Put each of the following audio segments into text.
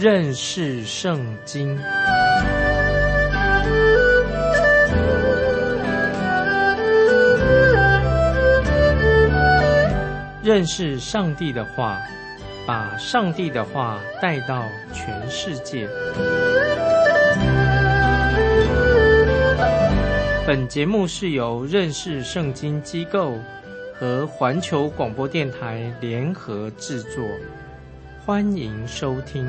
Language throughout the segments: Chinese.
认识圣经。认识上帝的话，把上帝的话带到全世界。本节目是由认识圣经机构和环球广播电台联合制作，欢迎收听。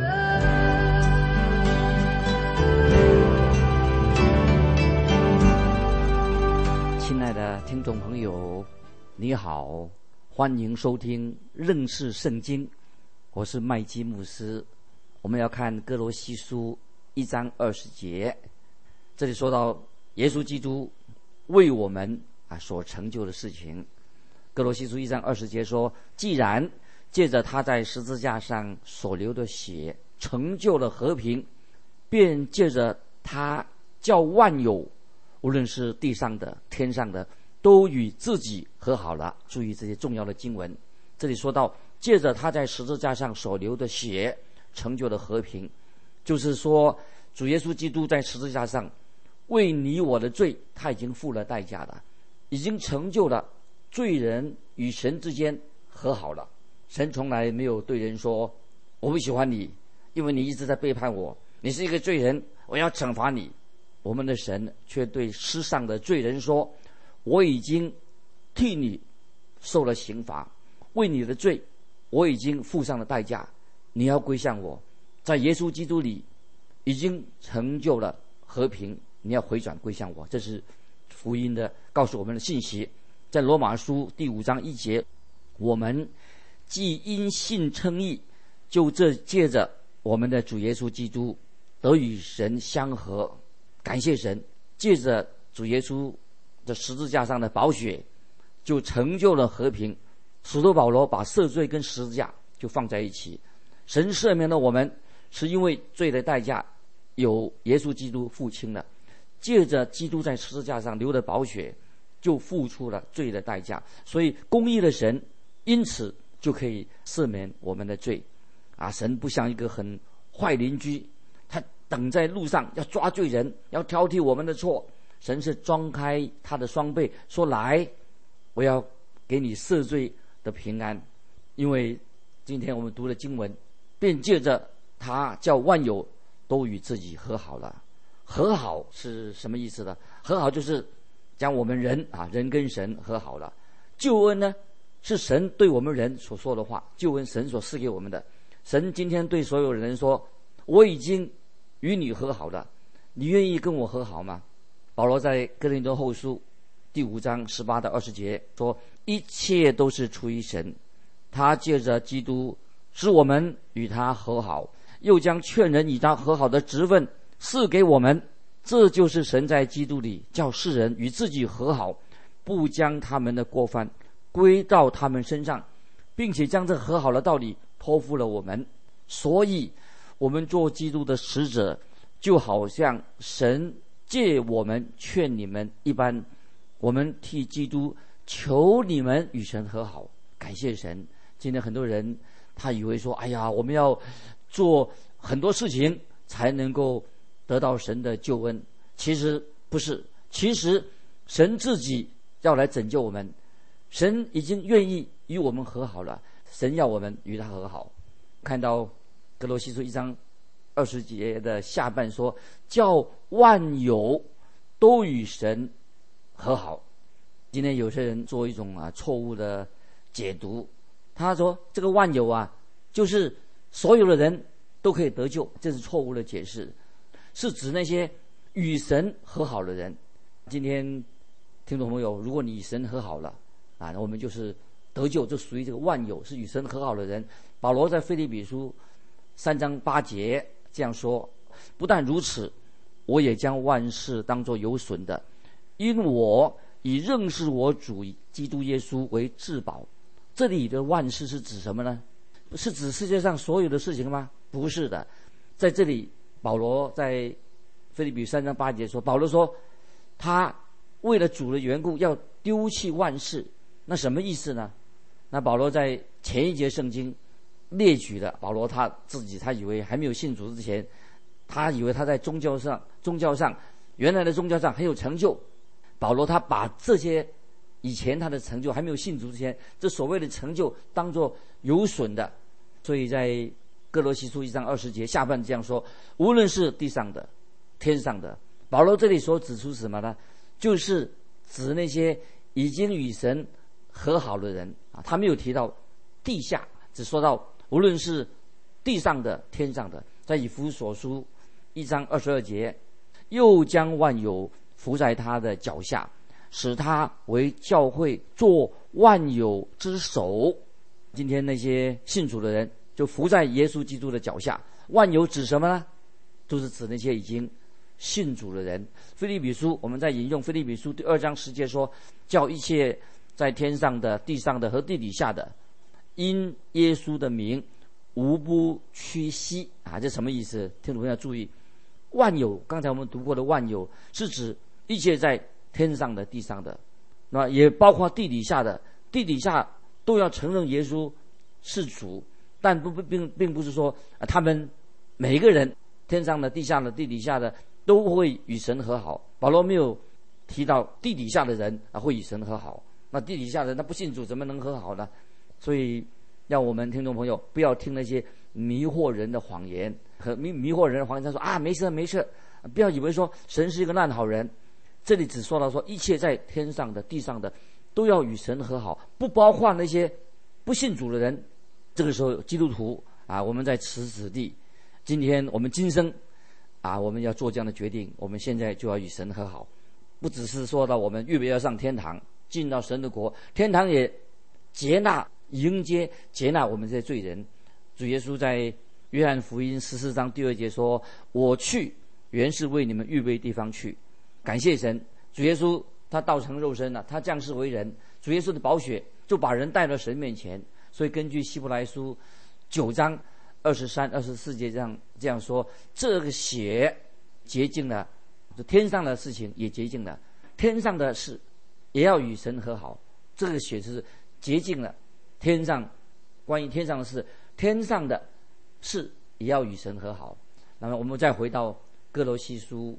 亲爱的听众朋友，你好，欢迎收听认识圣经，我是麦基牧师。我们要看哥罗西书1章20节，这里说到耶稣基督为我们所成就的事情。哥罗西书1章20节说，既然借着他在十字架上所流的血成就了和平，便借着他叫万有，无论是地上的天上的，都与自己和好了。注意这些重要的经文，这里说到借着他在十字架上所流的血成就了和平，就是说主耶稣基督在十字架上为你我的罪，他已经付了代价了，已经成就了罪人与神之间和好了。神从来没有对人说我不喜欢你，因为你一直在背叛我，你是一个罪人，我要惩罚你。我们的神却对世上的罪人说，我已经替你受了刑罚，为你的罪我已经付上了代价，你要归向我，在耶稣基督里已经成就了和平，你要回转归向我。这是福音的告诉我们的信息。在罗马书第5章1节，我们既因信称义，就这借着我们的主耶稣基督得与神相合。感谢神，借着主耶稣的十字架上的宝血，就成就了和平。使徒保罗把赦罪跟十字架就放在一起。神赦免了我们，是因为罪的代价有耶稣基督付清了，借着基督在十字架上流的宝血，就付出了罪的代价。所以公义的神因此就可以赦免我们的罪。神不像一个很坏邻居，他等在路上要抓罪人，要挑剔我们的错。神是张开他的双臂说，来，我要给你赦罪的平安。因为今天我们读的经文，便借着他叫万有都与自己和好了。和好是什么意思呢？和好就是将我们人跟神和好了。救恩呢，是神对我们人所说的话，救恩神所赐给我们的。神今天对所有人说，我已经与你和好了，你愿意跟我和好吗？保罗在哥林多后书第5章18到20节说，一切都是出于神，他借着基督使我们与他和好，又将劝人与他和好的职分赐给我们。这就是神在基督里叫世人与自己和好，不将他们的过犯归到他们身上，并且将这和好的道理托付了我们。所以我们做基督的使者，就好像神借我们劝你们一般，我们替基督求你们与神和好。感谢神。今天很多人他以为说，哎呀，我们要做很多事情才能够得到神的救恩。其实不是，其实神自己要来拯救我们，神已经愿意与我们和好了，神要我们与他和好。看到哥罗西书1章20节的下半说，叫万有都与神和好。今天有些人做一种错误的解读，他说这个万有就是所有的人都可以得救，这是错误的解释，是指那些与神和好的人。今天听众朋友，如果你与神和好了我们就是得救，就属于这个万有，是与神和好的人。保罗在腓立比书3章8节这样说，不但如此，我也将万事当作有损的，因我以认识我主基督耶稣为至宝。这里的万事是指什么呢？是指世界上所有的事情吗？不是的。在这里保罗在腓立比3章8节说，保罗说他为了主的缘故要丢弃万事。那什么意思呢？那保罗在前一节圣经列举了保罗他自己，他以为还没有信主之前，他以为他在宗教上原来的宗教上很有成就。保罗他把这些以前他的成就还没有信主之前，这所谓的成就当作有损的。所以在哥罗西书1章20节下半这样说，无论是地上的天上的。保罗这里所指出什么呢？就是指那些已经与神和好的人啊，他没有提到地下，只说到无论是地上的天上的。在以弗所书1章22节，又将万有伏在他的脚下，使他为教会做万有之首。今天那些信主的人就伏在耶稣基督的脚下。万有指什么呢？就是指那些已经信主的人。腓立比书，我们在引用腓立比书第2章10节说，叫一切在天上的、地上的和地底下的，因耶稣的名无不屈膝啊！这什么意思？听众朋友要注意，万有，刚才我们读过的万有是指一切在天上的、地上的，那也包括地底下的，地底下都要承认耶稣是主，但并不是说他们每一个人，天上的、地下的、地底下的都会与神和好。保罗没有提到地底下的人会与神和好，那地底下的人他不信主怎么能和好呢？所以要我们听众朋友不要听那些迷惑人的谎言和迷惑人的谎言。他说啊，没事，不要以为说神是一个烂好人。这里只说到说一切在天上的、地上的都要与神和好，不包括那些不信主的人。这个时候基督徒啊，我们在此子地，今天我们今生啊，我们要做这样的决定，我们现在就要与神和好。不只是说到我们预备要上天堂，进到神的国，天堂也迎接接纳我们这些罪人。主耶稣在约翰福音14章第2节说，我去原是为你们预备地方去。感谢神，主耶稣他道成肉身了，他降世为人，主耶稣的宝血就把人带到神面前。所以根据希伯来书9章23、24节这样说，这个血洁净了，就天上的事情也洁净了，天上的事也要与神和好。这个血是洁净了天上，关于天上的事，天上的事也要与神和好。那么我们再回到哥罗西书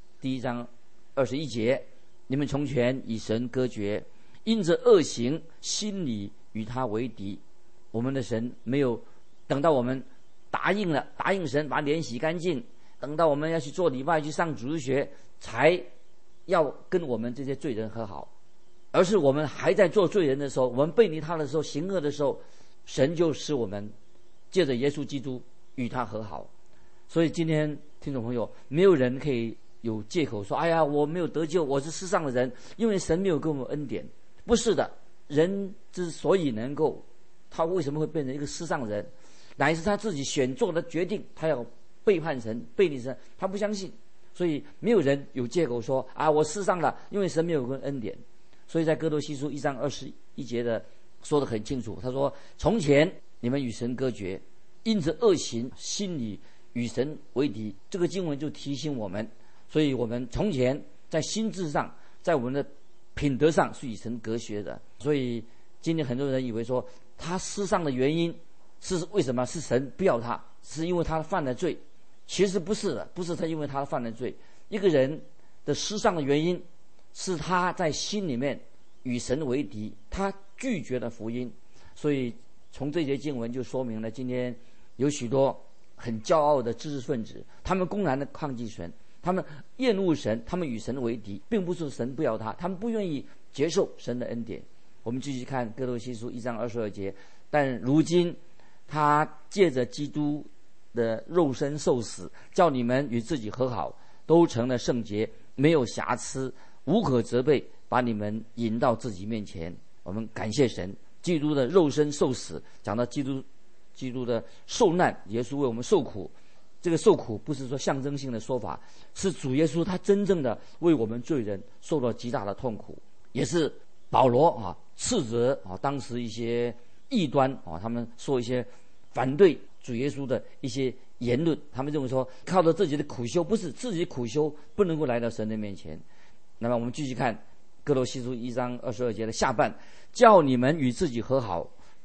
1章21节，你们从前与神隔绝，因着恶行，心里与他为敌。我们的神没有等到我们答应神把脸洗干净，等到我们要去做礼拜去上主日学才要跟我们这些罪人和好，而是我们还在做罪人的时候，我们背离他的时候，行恶的时候，神就使我们借着耶稣基督与他和好。所以今天听众朋友，没有人可以有借口说，哎呀，我没有得救，我是世上的人，因为神没有给我们恩典。不是的，人之所以能够，他为什么会变成一个世上的人，乃是他自己选做的决定，他要背叛神、背离神，他不相信。所以没有人有借口说啊，我世上了，因为神没有给我恩典。所以在哥罗西书1章21节的说得很清楚，他说，从前你们与神隔绝，因着恶行，心里与神为敌。这个经文就提醒我们，所以我们从前在心智上，在我们的品德上是与神隔绝的。所以今天很多人以为说他世上的原因是为什么？是神不要他，是因为他犯了罪。其实不是的，不是他因为他犯了罪。一个人的世上的原因是他在心里面与神为敌，他拒绝了福音。所以从这节经文就说明了，今天有许多很骄傲的知识分子，他们公然的抗拒神，他们厌恶神，他们与神为敌，并不是神不要他，他们不愿意接受神的恩典。我们继续看哥罗西书1章22节，但如今他借着基督的肉身受死，叫你们与自己和好，都成了圣洁，没有瑕疵，无可责备，把你们引到自己面前。我们感谢神，基督的肉身受死，讲到基督的受难，耶稣为我们受苦。这个受苦不是说象征性的说法，是主耶稣他真正的为我们罪人受到极大的痛苦。也是保罗斥责当时一些异端他们说一些反对主耶稣的一些言论，他们认为说靠着自己的苦修，不是自己苦修不能够来到神的面前。那么我们继续看哥罗西书1章22节的下半，叫你们与自己和好，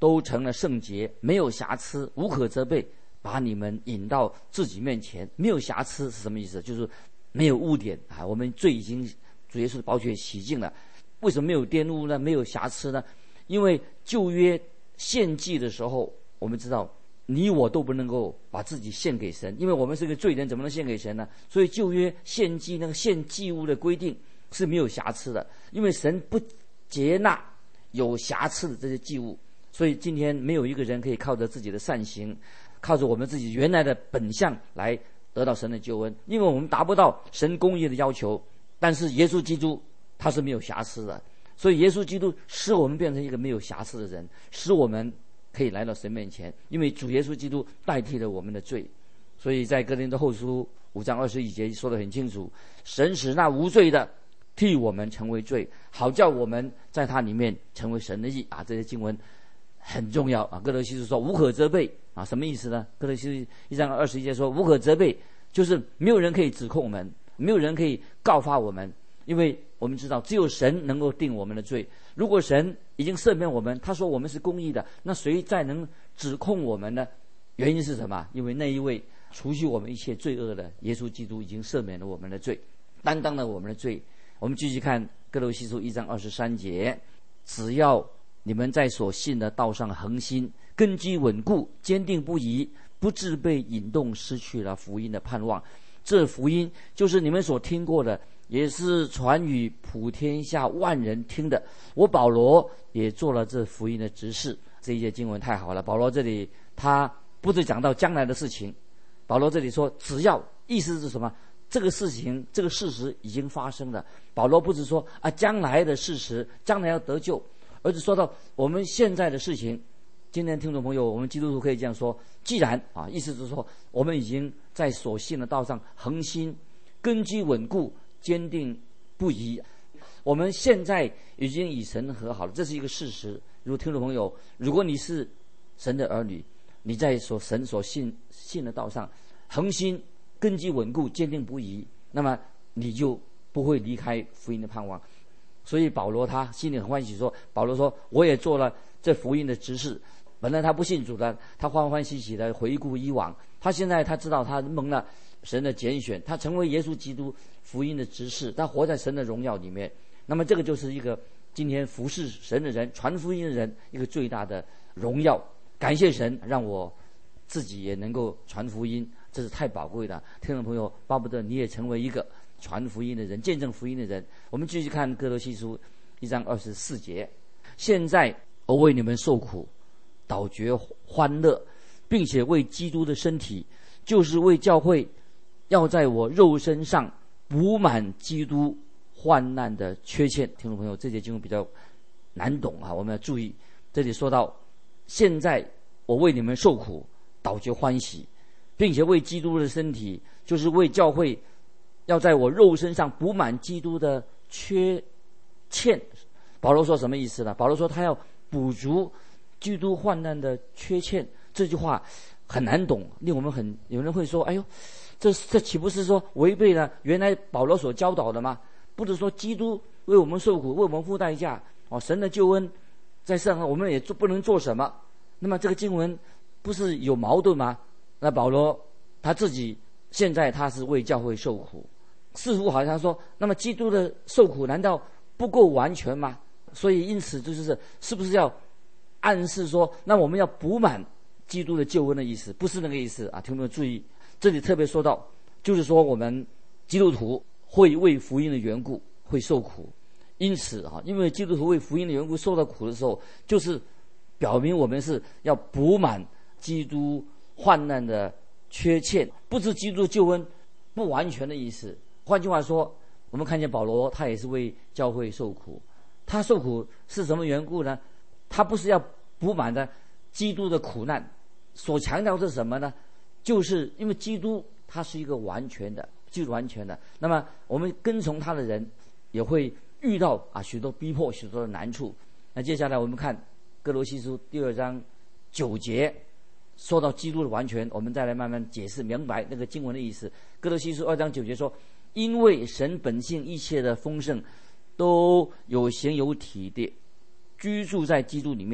都成了圣洁，没有瑕疵，无可责备，把你们引到自己面前。没有瑕疵是什么意思？就是没有污点啊！我们罪已经主耶稣的宝血洗净了。为什么没有玷污呢？没有瑕疵呢？因为旧约献祭的时候，我们知道你我都不能够把自己献给神，因为我们是个罪人，怎么能献给神呢？所以旧约献祭那个献祭物的规定是没有瑕疵的，因为神不接纳有瑕疵的这些祭物。所以今天没有一个人可以靠着自己的善行，靠着我们自己原来的本相来得到神的救恩，因为我们达不到神公义的要求。但是耶稣基督他是没有瑕疵的，所以耶稣基督使我们变成一个没有瑕疵的人，使我们可以来到神面前，因为主耶稣基督代替了我们的罪。所以在哥林多后书5章21节说得很清楚，神使那无罪的替我们成为罪，好叫我们在他里面成为神的义啊！这些经文很重要啊。哥罗西书说无可责备啊，什么意思呢？哥罗西书1章21节说无可责备，就是没有人可以指控我们，没有人可以告发我们，因为我们知道只有神能够定我们的罪。如果神已经赦免我们，他说我们是公义的，那谁再能指控我们呢？原因是什么？因为那一位除去我们一切罪恶的耶稣基督已经赦免了我们的罪，担当了我们的罪。我们继续看哥罗西书1章23节，只要你们在所信的道上恒心，根基稳固，坚定不移，不致被引动失去了福音的盼望。这福音就是你们所听过的，也是传与普天下万人听的。我保罗也做了这福音的执事。这一节经文太好了，保罗这里他不是讲到将来的事情，保罗这里说只要，意思是什么？这个事情这个事实已经发生了。保罗不是说啊将来的事实，将来要得救，而是说到我们现在的事情。今天听众朋友，我们基督徒可以这样说，既然啊，意思是说我们已经在所信的道上恒心，根基稳固，坚定不移。我们现在已经与神和好了，这是一个事实。如果听众朋友，如果你是神的儿女，你在神所信的道上恒心，根基稳固，坚定不移，那么你就不会离开福音的盼望。所以保罗他心里很欢喜说，保罗说我也做了这福音的执事。本来他不信主的，他欢欢喜喜的回顾以往。他现在他知道他蒙了神的拣选，他成为耶稣基督福音的执事，他活在神的荣耀里面。那么这个就是一个今天服侍神的人，传福音的人一个最大的荣耀。感谢神让我自己也能够传福音，这是太宝贵了。听众朋友，巴不得你也成为一个传福音的人，见证福音的人。我们继续看哥罗西书1章24节，现在我为你们受苦，倒觉欢乐，并且为基督的身体，就是为教会，要在我肉身上补满基督患难的缺欠。听众朋友，这节经文比较难懂啊，我们要注意。这里说到，现在我为你们受苦，倒觉欢喜，并且为基督的身体，就是为教会，要在我肉身上补满基督的缺欠。保罗说什么意思呢？保罗说他要补足基督患难的缺欠。这句话很难懂，令我们有人会说，哎呦，这岂不是说违背了原来保罗所教导的吗？不是说基督为我们受苦，为我们付代价，神的救恩在世上我们也不能做什么。那么这个经文不是有矛盾吗？那保罗他自己现在他是为教会受苦，似乎好像说，那么基督的受苦难道不够完全吗？所以因此是不是要暗示说，那我们要补满基督的救恩的意思？不是那个意思啊！听众们注意，这里特别说到，就是说我们基督徒会为福音的缘故会受苦。因此啊，因为基督徒为福音的缘故受到苦的时候，就是表明我们是要补满基督患难的缺欠，不是基督救恩不完全的意思。换句话说，我们看见保罗他也是为教会受苦。他受苦是什么缘故呢？他不是要补满的基督的苦难，所强调是什么呢？就是因为基督他是一个完全的，就是完全的。那么我们跟从他的人也会遇到许多逼迫，许多的难处。那接下来我们看哥罗西书2章9节，说到基督的完全，我们再来慢慢解释明白那个经文的意思。哥罗西书2章9节说，因为神本性一切的丰盛都有形有体的居住在基督里面，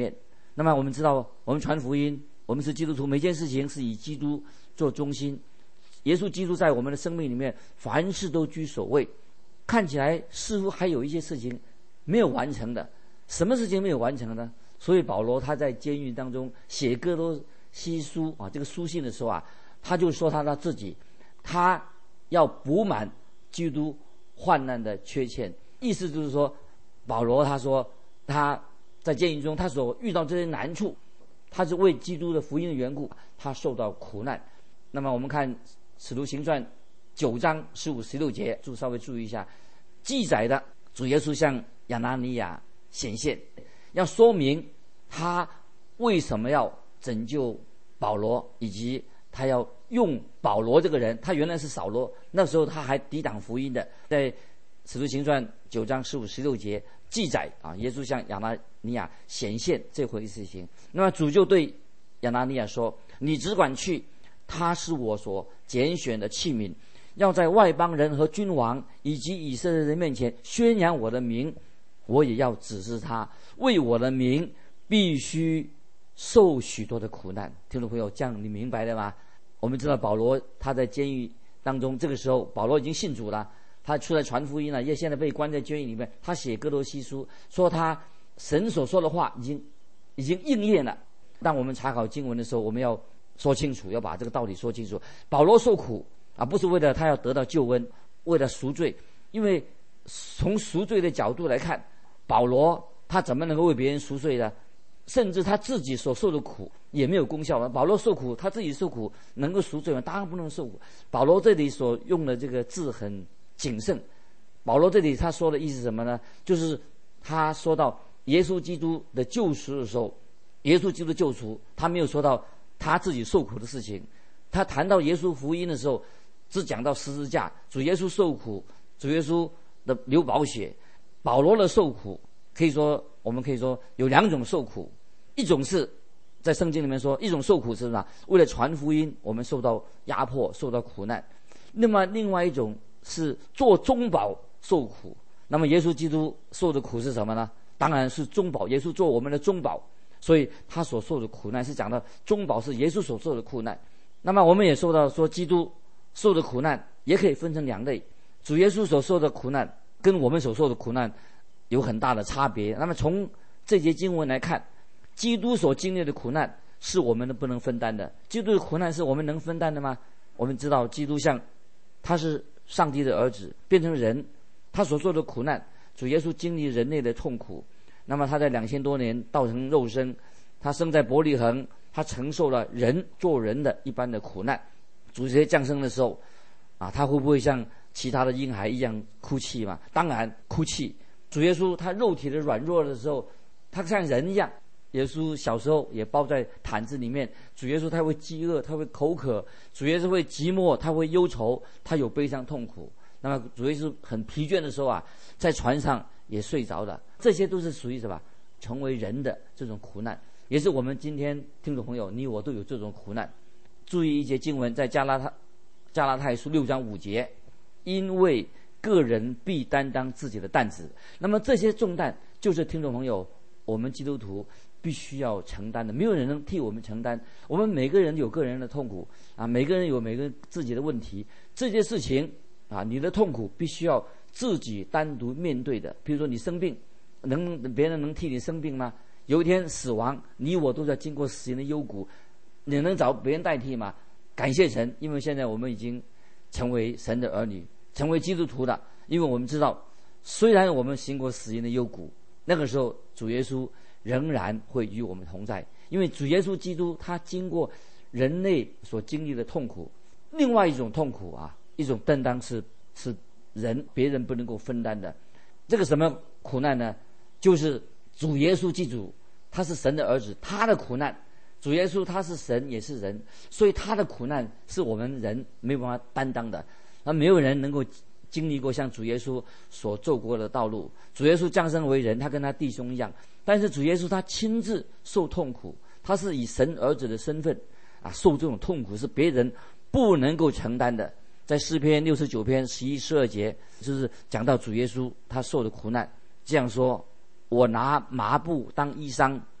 那么我们知道，我们传福音，我们是基督徒，每件事情是以基督做中心。耶稣基督在我们的生命里面，凡事都居首位。看起来似乎还有一些事情没有完成的，什么事情没有完成呢？所以保罗他在监狱当中写哥罗西书这个书信的时候他就说他自己，他要补满基督患难的缺欠。意思就是说，保罗他说他在监狱中他所遇到这些难处，他是为基督的福音的缘故，他受到苦难。那么我们看使徒行传9章15、16节，稍微注意一下，记载的主耶稣向亚拿尼亚显现，要说明他为什么要拯救保罗，以及他要用保罗这个人。他原来是扫罗，那时候他还抵挡福音的。在使徒行传9章15、16节记载耶稣向亚拿尼亚显现这回事情。那么主就对亚拿尼亚说，你只管去，他是我所拣选的器皿，要在外邦人和君王以及以色列人面前宣扬我的名。我也要指示他，为我的名必须受许多的苦难。听众朋友，这样你明白了吗？我们知道保罗他在监狱当中，这个时候保罗已经信主了，他出来传福音了，也现在被关在监狱里面。他写哥罗西书，说他神所说的话已经应验了。当我们查考经文的时候，我们要说清楚，要把这个道理说清楚。保罗受苦不是为了他要得到救恩，为了赎罪。因为从赎罪的角度来看，保罗他怎么能够为别人赎罪呢？甚至他自己所受的苦也没有功效。保罗受苦，他自己受苦，能够赎罪吗？当然不能受苦。保罗这里所用的这个字很谨慎。保罗这里他说的意思是什么呢？就是他说到耶稣基督的救赎的时候，耶稣基督的救赎，他没有说到他自己受苦的事情。他谈到耶稣福音的时候，只讲到十字架，主耶稣受苦，主耶稣的流宝血。保罗的受苦我们可以说有2种受苦，一种是在圣经里面说，一种受苦是什么？为了传福音，我们受到压迫，受到苦难。那么另外一种是做中保受苦。那么耶稣基督受的苦是什么呢？当然是中保，耶稣做我们的中保，所以他所受的苦难是讲到中保是耶稣所受的苦难。那么我们也说到说，基督受的苦难也可以分成2类，主耶稣所受的苦难跟我们所受的苦难有很大的差别。那么从这节经文来看，基督所经历的苦难是我们不能分担的。基督的苦难是我们能分担的吗？我们知道基督他是上帝的儿子，变成人，他所受的苦难，主耶稣经历人类的痛苦。那么他在2000多年道成肉身，他生在伯利恒，他承受了做人的一般的苦难。主耶稣降生的时候他会不会像其他的婴孩一样哭泣吗？当然哭泣。主耶稣他肉体的软弱的时候，他像人一样。耶稣小时候也包在毯子里面。主耶稣他会饥饿，他会口渴。主耶稣会寂寞，他会忧愁，他有悲伤痛苦。那么主耶稣很疲倦的时候在船上也睡着了。这些都是属于什么？成为人的这种苦难，也是我们今天听众朋友你我都有这种苦难。注意一节经文，在加拉太书6章5节，因为个人必担当自己的担子。那么这些重担就是听众朋友我们基督徒必须要承担的，没有人能替我们承担。我们每个人有个人的痛苦每个人有每个人自己的问题。这些事情你的痛苦必须要自己单独面对的。比如说你生病，别人能替你生病吗？有一天死亡，你我都在经过死人的幽谷，你能找别人代替吗？感谢神，因为现在我们已经成为神的儿女，成为基督徒的。因为我们知道，虽然我们行过死人的幽谷，那个时候主耶稣仍然会与我们同在。因为主耶稣基督他经过人类所经历的痛苦，另外一种痛苦一种担当是别人不能够分担的。这个什么苦难呢？就是主耶稣基督他是神的儿子，他的苦难。主耶稣他是神也是人，所以他的苦难是我们人没有办法担当的。没有人能够经历过像主耶稣所走过的道路。主耶稣降生为人，他跟他弟兄一样，但是主耶稣他亲自受痛苦，他是以神儿子的身份受这种痛苦是别人不能够承担的。在诗篇69篇11、12节，就是讲到主耶稣他受的苦难，这样说：我拿麻布当衣裳，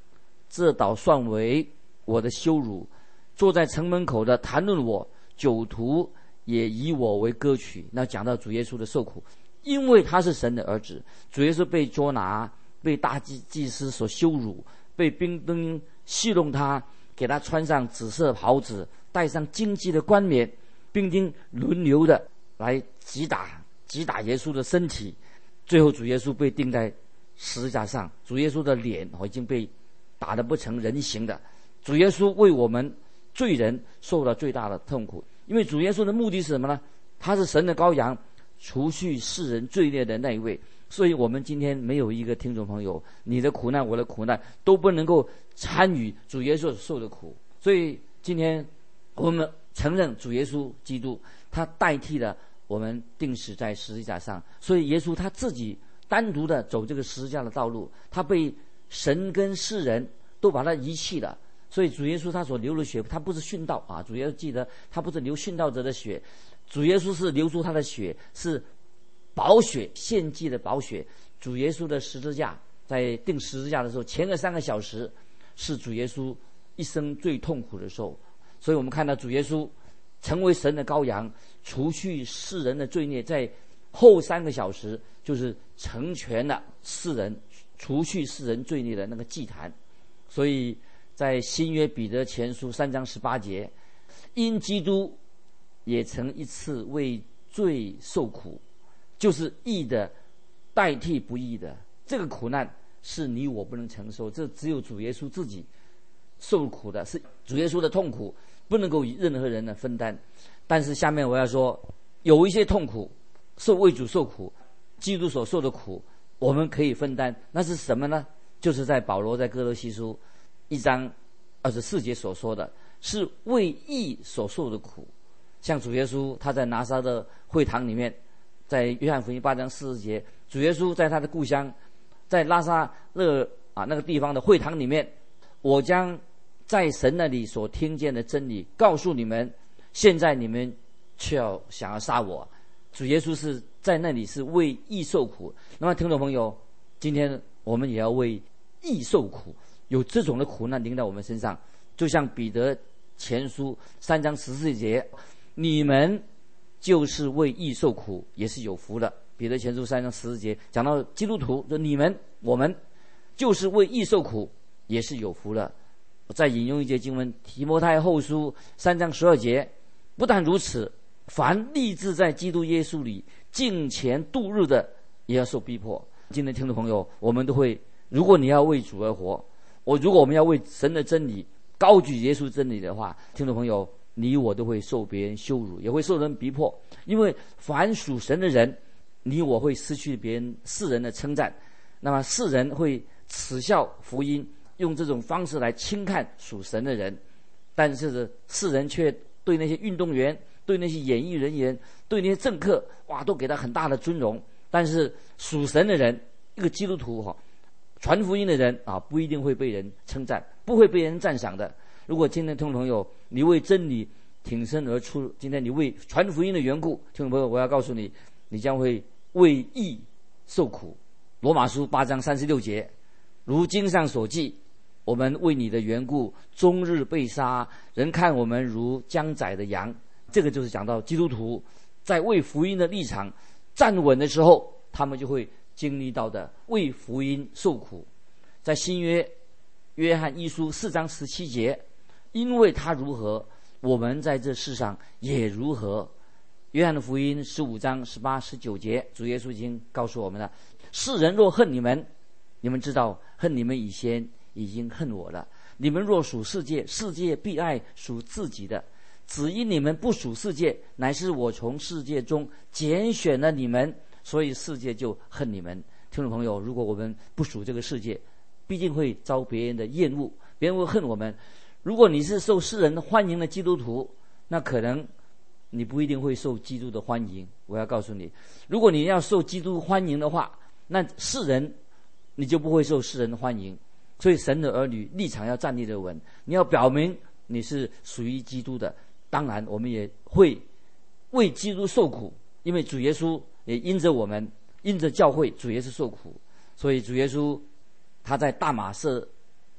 这倒算为我的羞辱。坐在城门口的谈论我，酒徒也以我为歌曲。那讲到主耶稣的受苦，因为他是神的儿子，主耶稣被捉拿，被大祭司所羞辱，被兵丁戏弄他，给他穿上紫色袍子，戴上荆棘的冠冕，兵丁轮流的来击打耶稣的身体。最后主耶稣被钉在十字架上，主耶稣的脸已经被打得不成人形的。主耶稣为我们罪人受了最大的痛苦，因为主耶稣的目的是什么呢？他是神的羔羊，除去世人罪孽的那一位。所以我们今天没有一个听众朋友，你的苦难我的苦难都不能够参与主耶稣受的苦。所以今天我们承认主耶稣基督，他代替了我们钉死在十字架上。所以耶稣他自己单独的走这个十字架的道路，他被神跟世人都把他遗弃了。所以主耶稣他所流的血，他不是殉道啊！主耶稣记得，他不是流殉道者的血，主耶稣是流出他的血，是宝血，献祭的宝血。主耶稣的十字架，在钉十字架的时候，前个3个小时是主耶稣一生最痛苦的时候。所以我们看到主耶稣成为神的羔羊，除去世人的罪孽，在后3个小时就是成全了世人，除去世人罪孽的那个祭坛。所以在新约彼得前书3章18节，因基督也曾一次为罪受苦，就是义的代替不义的。这个苦难是你我不能承受，这只有主耶稣自己受苦的，是主耶稣的痛苦，不能够以任何人的分担。但是下面我要说，有一些痛苦为主受苦，基督所受的苦我们可以分担。那是什么呢？就是在保罗在哥罗西书1章24节所说的，是为义所受的苦。像主耶稣他在拿撒勒会堂里面，在约翰福音8章40节，主耶稣在他的故乡，在拉撒勒那个地方的会堂里面，我将在神那里所听见的真理告诉你们，现在你们却想要杀我。主耶稣是在那里是为义受苦。那么听众朋友，今天我们也要为义受苦，有这种的苦难临到我们身上。就像彼得前书3章14节，你们就是为义受苦，也是有福的。彼得前书3章14节讲到基督徒，就你们我们就是为义受苦，也是有福的。我再引用一节经文，提摩太后书3章12节，不但如此，凡立志在基督耶稣里敬虔度日的，也要受逼迫。今天听众朋友，我们都会，如果你要为主而活，如果我们要为神的真理高举耶稣真理的话，听众朋友，你我都会受别人羞辱，也会受人逼迫。因为凡属神的人，你我会失去别人世人的称赞，那么世人会耻笑福音，用这种方式来轻看属神的人。但是世人却对那些运动员，对那些演艺人员，对那些政客，都给他很大的尊荣。但是属神的人，一个基督徒传福音的人不一定会被人称赞，不会被人赞赏的。如果今天听众朋友你为真理挺身而出，今天你为传福音的缘故，听众朋友，我要告诉你，你将会为义受苦。罗马书8章36节，如经上所记，我们为你的缘故终日被杀，人看我们如将宰的羊。这个就是讲到基督徒在为福音的立场站稳的时候，他们就会经历到的为福音受苦。在新约约翰一书4章17节，因为他如何，我们在这世上也如何。约翰的福音15章18、19节，主耶稣已经告诉我们了，世人若恨你们，你们知道恨你们以前已经恨我了。你们若属世界，世界必爱属自己的。只因你们不属世界，乃是我从世界中拣选了你们，所以世界就恨你们。听众朋友，如果我们不属这个世界，必定会遭别人的厌恶，别人会恨我们。如果你是受世人欢迎的基督徒，那可能你不一定会受基督的欢迎。我要告诉你，如果你要受基督欢迎的话，那世人你就不会受世人的欢迎。所以神的儿女立场要站立得稳，你要表明你是属于基督的。当然我们也会为基督受苦，因为主耶稣也因着我们，因着教会，主耶稣受苦。所以主耶稣他在大马色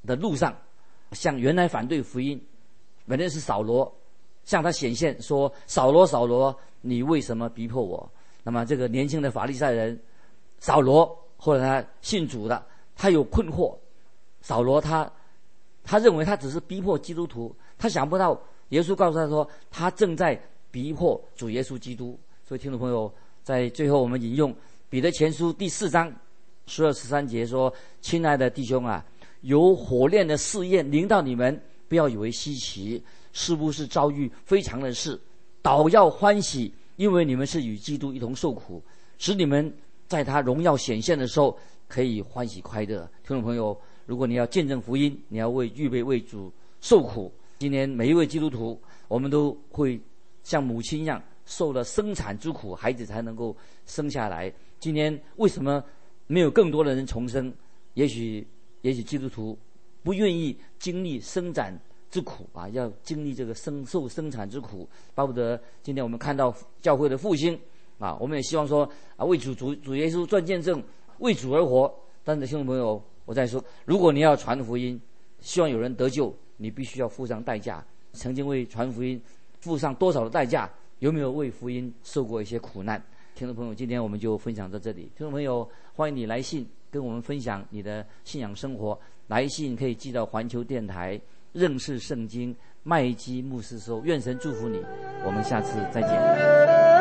的路上，向原来反对福音，本来是扫罗，向他显现说：扫罗，扫罗，你为什么逼迫我？那么这个年轻的法利赛人扫罗，后来他信主了，他有困惑。扫罗他认为他只是逼迫基督徒，他想不到耶稣告诉他说，他正在逼迫主耶稣基督。所以听众朋友，在最后我们引用彼得前书第4章12、13节说：亲爱的弟兄啊，有火炼的试验临到你们，不要以为稀奇，是不是遭遇非常的事，倒要欢喜，因为你们是与基督一同受苦，使你们在他荣耀显现的时候可以欢喜快乐。听众朋友，如果你要见证福音，你要预备为主受苦。今天每一位基督徒，我们都会像母亲一样受了生产之苦，孩子才能够生下来。今天为什么没有更多的人重生？也许基督徒不愿意经历生产之苦啊，要经历这个受生产之苦。巴不得今天我们看到教会的复兴啊，我们也希望说啊，为主耶稣赚见证，为主而活。但是，听众朋友，我再说，如果你要传福音，希望有人得救，你必须要付上代价。曾经为传福音付上多少的代价？有没有为福音受过一些苦难？听众朋友，今天我们就分享到这里。听众朋友，欢迎你来信跟我们分享你的信仰生活。来信可以寄到环球电台认识圣经麦基牧师收。愿神祝福你，我们下次再见。